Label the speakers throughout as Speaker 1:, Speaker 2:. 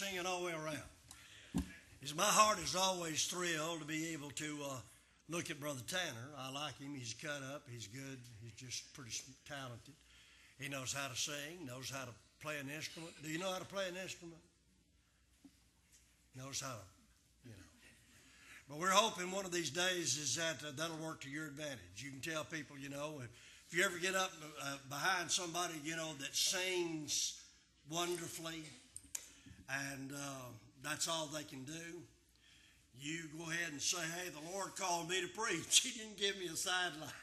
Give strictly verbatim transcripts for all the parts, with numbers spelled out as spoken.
Speaker 1: singing all the way around. It's, my heart is always thrilled to be able to uh, look at Brother Tanner. I like him. He's cut up. He's good. He's just pretty talented. He knows how to sing, knows how to play an instrument. Do you know how to play an instrument? Knows how to, you know. But we're hoping one of these days is that uh, that'll work to your advantage. You can tell people, you know, if, if you ever get up uh, behind somebody, you know, that sings wonderfully and uh, that's all they can do, you go ahead and say, hey, the Lord called me to preach. He didn't give me a sideline.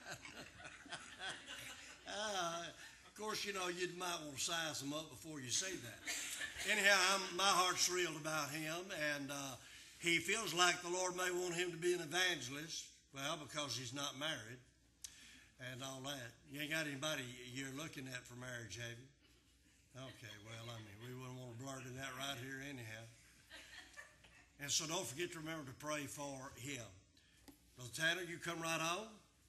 Speaker 1: uh, of course, you know, you might want to size them up before you say that. Anyhow, I'm, my heart's thrilled about him, and uh, he feels like the Lord may want him to be an evangelist, well, because he's not married and all that. You ain't got anybody you're looking at for marriage, have you? Okay, well, I mean, we wouldn't want to blurt in that right here anyhow. And so don't forget to remember to pray for him. Brother Tanner, you come right on.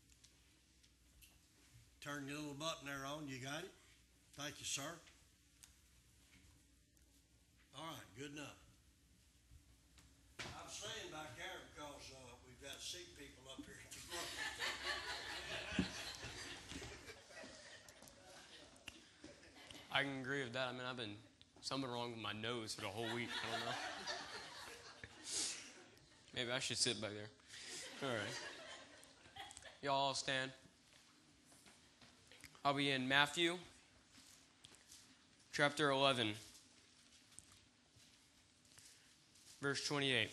Speaker 1: Turn your little button there on. You got it? Thank you, sir. All right, good enough. I'm staying back there because uh, we've got sick people up here at the front.
Speaker 2: I can agree with that. I mean, I've been something wrong with my nose for the whole week. I don't know. Maybe I should sit back there. All right. Y'all all stand. I'll be in Matthew chapter eleven, verse twenty-eight.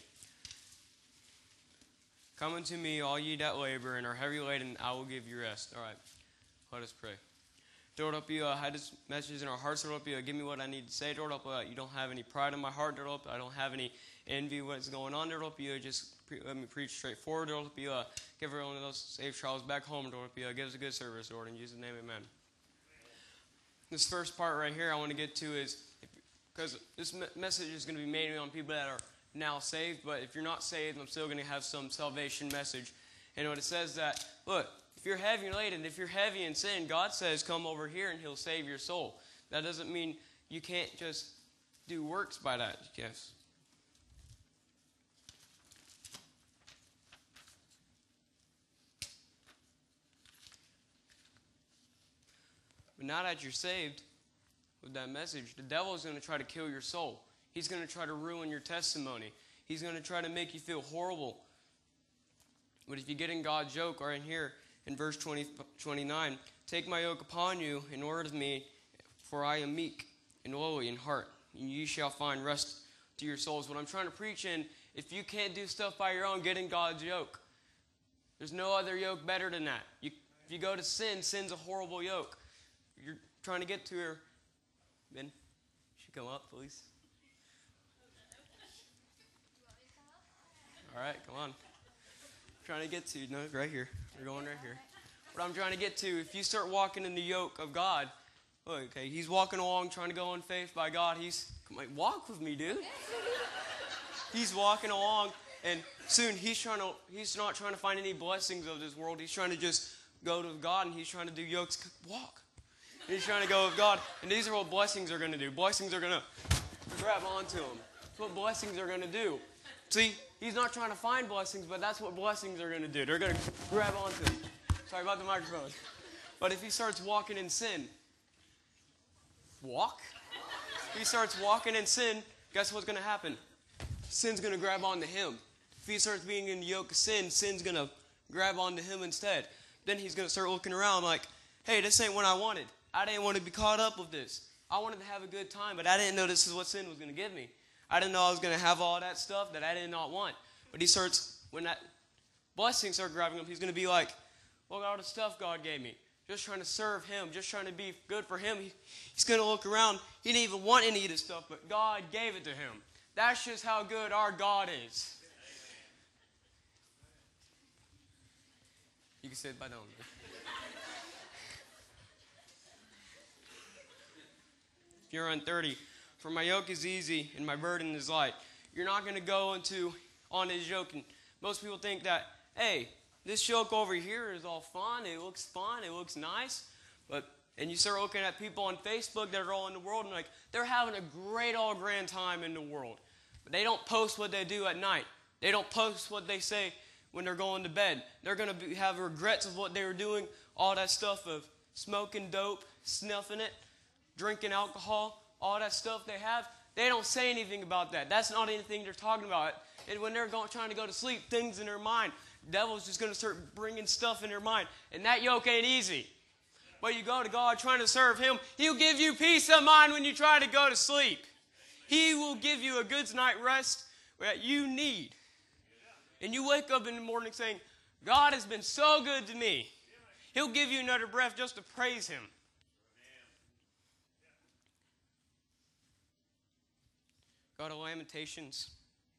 Speaker 2: Come unto me, all ye that labor and are heavy laden, I will give you rest. All right. Let us pray. Lord, help you uh, hide this message in our hearts. Lord, help you uh, give me what I need to say. Lord, help uh, you don't have any pride in my heart. Lord, help I don't have any envy of what's going on. Lord, help you uh, just pre- let me preach straightforward. Lord, help you uh, give everyone else safe travels back home. Lord, help you uh, give us a good service, Lord. In Jesus' name, amen. This first part right here I want to get to is, because this me- message is going to be mainly on people that are now saved, but if you're not saved, I'm still going to have some salvation message. And when it says that, look, if you're heavy laden, if you're heavy in sin, God says come over here and he'll save your soul. That doesn't mean you can't just do works by that, yes. But now that you're saved with that message, the devil is going to try to kill your soul. He's going to try to ruin your testimony. He's going to try to make you feel horrible. But if you get in God's yoke, or in here, in verse twenty, twenty-nine, take my yoke upon you and learn of me, for I am meek and lowly in heart, and you shall find rest to your souls. What I'm trying to preach in, if you can't do stuff by your own, get in God's yoke. There's no other yoke better than that. You, if you go to sin, sin's a horrible yoke. You're trying to get to her. Ben, you should come up, please. All right, come on. Trying to get to, no, right here. We're going right here. What I'm trying to get to, if you start walking in the yoke of God, look, okay, he's walking along trying to go in faith by God. He's, come on, walk with me, dude. He's walking along, and soon he's trying to, he's not trying to find any blessings of this world. He's trying to just go to God, and he's trying to do yokes. Walk. And he's trying to go with God, and these are what blessings are going to do. Blessings are going to grab onto him. That's what blessings are going to do. See, he's not trying to find blessings, but that's what blessings are going to do. They're going to grab onto him. Sorry about the microphone. But if he starts walking in sin, walk? If he starts walking in sin, guess what's going to happen? Sin's going to grab onto him. If he starts being in the yoke of sin, sin's going to grab onto him instead. Then he's going to start looking around like, hey, this ain't what I wanted. I didn't want to be caught up with this. I wanted to have a good time, but I didn't know this is what sin was going to give me. I didn't know I was going to have all that stuff that I did not want. But he starts, when that blessing starts grabbing him, he's going to be like, look at all the stuff God gave me. Just trying to serve him, just trying to be good for him. He, he's going to look around. He didn't even want any of this stuff, but God gave it to him. That's just how good our God is. You can sit by down. If you're on thirty, for my yoke is easy and my burden is light. You're not going to go into on his yoke. And most people think that, hey, this yoke over here is all fun. It looks fun. It looks nice. But And you start looking at people on Facebook that are all in the world and like, they're having a great all grand time in the world. But they don't post what they do at night. They don't post what they say when they're going to bed. They're going to have regrets of what they were doing, all that stuff of smoking dope, snuffing it, drinking alcohol, all that stuff they have. They don't say anything about that. That's not anything they're talking about. And when they're going, trying to go to sleep, things in their mind, the devil's just going to start bringing stuff in their mind. And that yoke ain't easy. But you go to God trying to serve Him, He'll give you peace of mind when you try to go to sleep. He will give you a good night's rest that you need. And you wake up in the morning saying, God has been so good to me. He'll give you another breath just to praise Him. Go to Lamentations.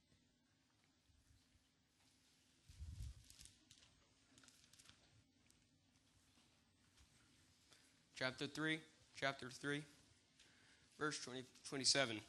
Speaker 2: Chapter three, chapter three, verse twenty, twenty-seven.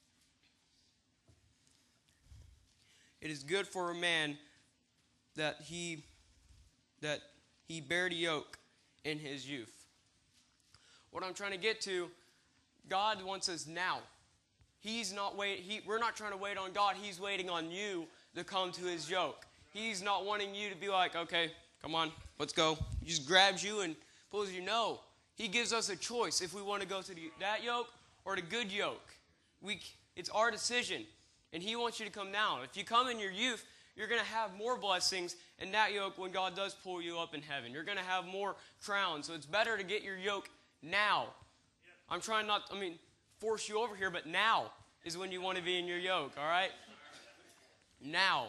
Speaker 2: It is good for a man that he that he bear the yoke in his youth. What I'm trying to get to, God wants us now. He's not wait. He, we're not trying to wait on God. He's waiting on you to come to His yoke. He's not wanting you to be like, okay, come on, let's go. He just grabs you and pulls you. No. He gives us a choice if we want to go to the, that yoke or the good yoke. We, it's our decision, and He wants you to come now. If you come in your youth, you're going to have more blessings in that yoke when God does pull you up in heaven. You're going to have more crowns, so it's better to get your yoke now. I'm trying not, I mean, force you over here, but now is when you want to be in your yoke, all right? Now.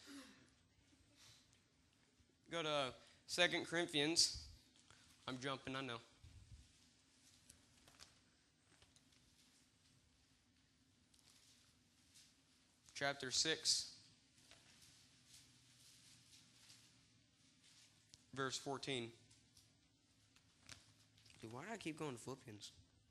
Speaker 2: Go to Second Corinthians. I'm jumping, I know. Chapter six, verse fourteen. Dude, why do I keep going to Philippians?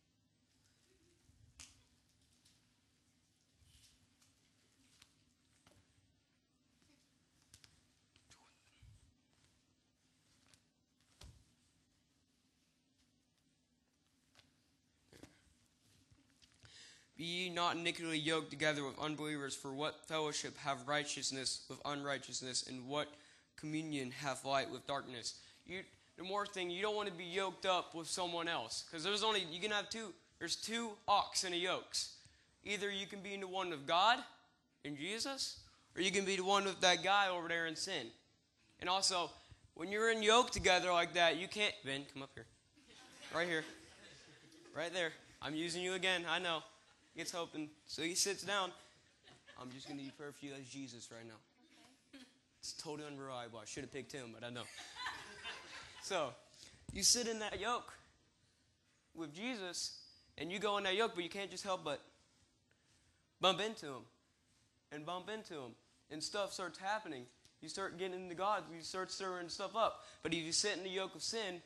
Speaker 2: Be ye not unequally yoked together with unbelievers, for what fellowship have righteousness with unrighteousness, and what communion hath light with darkness? You, the more thing, you don't want to be yoked up with someone else, because there's only, you can have two, there's two ox in a yokes. Either you can be in the one of God, in Jesus, or you can be the one with that guy over there in sin. And also, when you're in yoke together like that, you can't, Ben, come up here. Right here. Right there. I'm using you again, I know. Gets hoping. So he sits down. I'm just going to refer to you as Jesus right now. Okay. It's totally unreliable. I should have picked him, but I know. So, you sit in that yoke with Jesus, and you go in that yoke, but you can't just help but bump into him. And bump into him. And stuff starts happening. You start getting into God. You start stirring stuff up. But if you sit in the yoke of sin,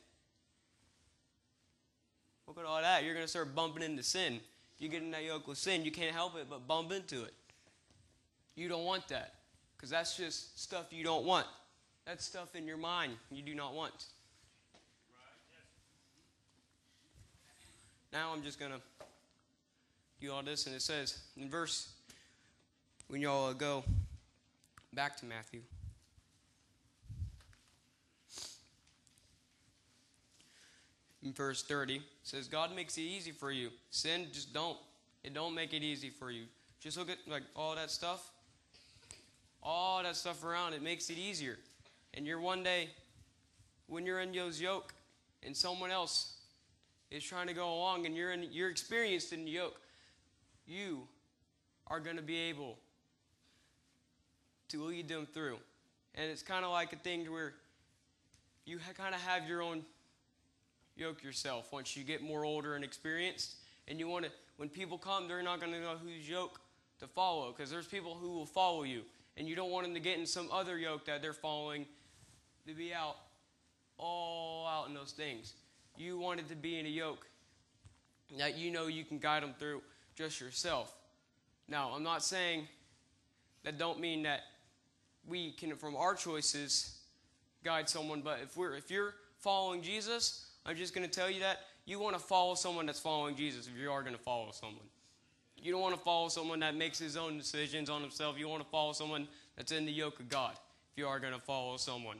Speaker 2: look at all that. You're going to start bumping into sin. You get in that yoke with sin, you can't help it but bump into it. You don't want that, because that's just stuff you don't want. That's stuff in your mind you do not want. Now I'm just going to do all this, and it says in verse, when y'all go back to Matthew. In verse thirty, it says, God makes it easy for you. Sin, just don't. It don't make it easy for you. Just look at like all that stuff. All that stuff around, it makes it easier. And you're one day, when you're in those yoke, and someone else is trying to go along, and you're in, you're experienced in the yoke, you are going to be able to lead them through. And it's kind of like a thing where you ha- kind of have your own yoke yourself once you get more older and experienced, and you want to, when people come, they're not going to know whose yoke to follow, because there's people who will follow you, and you don't want them to get in some other yoke that they're following to be out, all out in those things. You want it to be in a yoke that you know you can guide them through just yourself. Now, I'm not saying that don't mean that we can, from our choices, guide someone, but if we're if you're following Jesus, I'm just going to tell you that you want to follow someone that's following Jesus if you are going to follow someone. You don't want to follow someone that makes his own decisions on himself. You want to follow someone that's in the yoke of God if you are going to follow someone.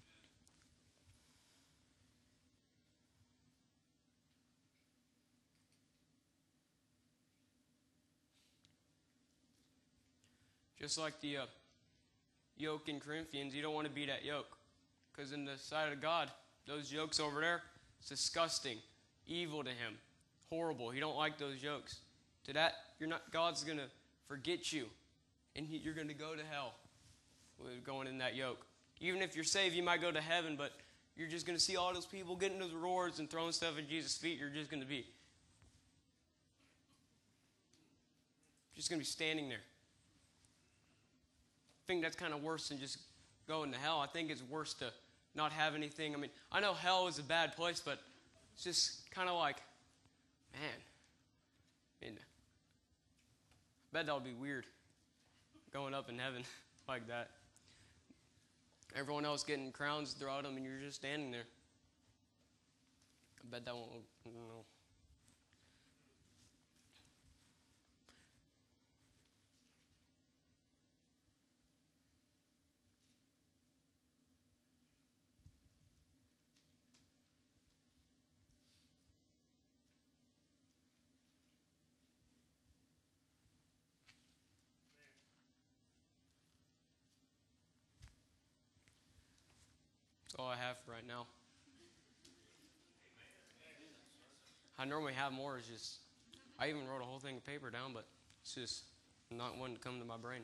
Speaker 2: Just like the uh, yoke in Corinthians, you don't want to be that yoke. Because in the sight of God, those yokes over there, it's disgusting, evil to him, horrible. He don't like those yokes. To that, you're not. God's going to forget you, and he, you're going to go to hell with going in that yoke. Even if you're saved, you might go to heaven, but you're just going to see all those people getting those rewards and throwing stuff at Jesus' feet. You're just going to be, just going to be standing there. I think that's kind of worse than just going to hell. I think it's worse to not have anything. I mean, I know hell is a bad place, but it's just kind of like, man, I mean, I bet that would be weird, going up in heaven like that. Everyone else getting crowns throughout them, and you're just standing there. I bet that won't, I don't know. That's all I have for right now. I normally have more. It's just, I even wrote a whole thing of paper down, but it's just not one to come to my brain.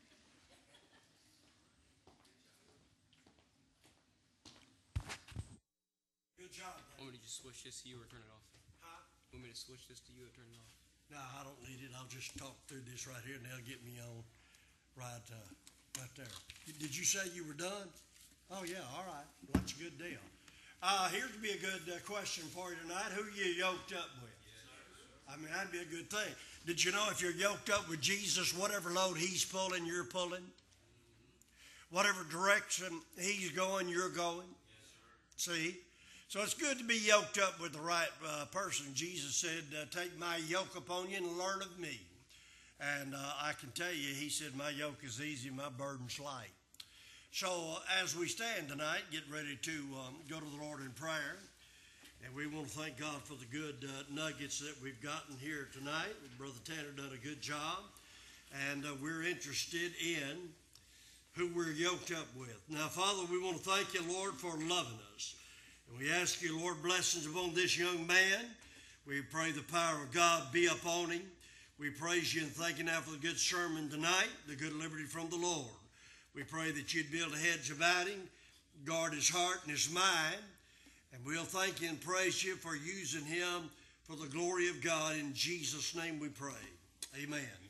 Speaker 1: Good job.
Speaker 2: Want me to just switch this to you or turn it off?
Speaker 1: Huh?
Speaker 2: Want me to switch this to you or turn it off?
Speaker 1: No, I don't need it. I'll just talk through this right here, and they'll get me on right, uh, right there. Did you say you were done? Oh, yeah, all right. Well, that's a good deal. Uh, here's to be a good uh, question for you tonight. Who you yoked up with? I mean, that'd be a good thing. Did you know if you're yoked up with Jesus, whatever load he's pulling, you're pulling? Whatever direction he's going, you're going? See? So it's good to be yoked up with the right uh, person. Jesus said, uh, take my yoke upon you and learn of me. And uh, I can tell you, he said, my yoke is easy, my burden's light. So uh, as we stand tonight, get ready to um, go to the Lord in prayer. And we want to thank God for the good uh, nuggets that we've gotten here tonight. Brother Tanner done a good job. And uh, we're interested in who we're yoked up with. Now, Father, we want to thank you, Lord, for loving us. And we ask you, Lord, blessings upon this young man. We pray the power of God be upon him. We praise you and thank you now for the good sermon tonight, the good liberty from the Lord. We pray that you'd build a hedge about him, guard his heart and his mind, and we'll thank you and praise you for using him for the glory of God. In Jesus' name we pray. Amen.